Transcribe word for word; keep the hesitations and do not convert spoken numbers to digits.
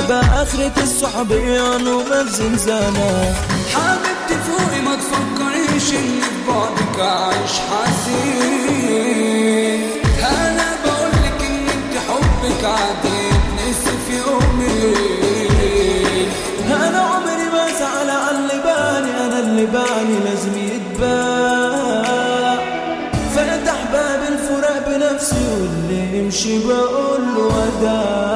بآخرة الصحبيان وما في زنزانة. حبيبتي فوقي ما تفكريش اني ببعدك عايش حزين. انا بقولك ان انت حبك عديت نسي في يومين. انا عمري ما زعل على اللي بالي، انا اللي بالي لازم يتباع. فتح باب الفراق بنفسي واللي يمشي بقول له وداع.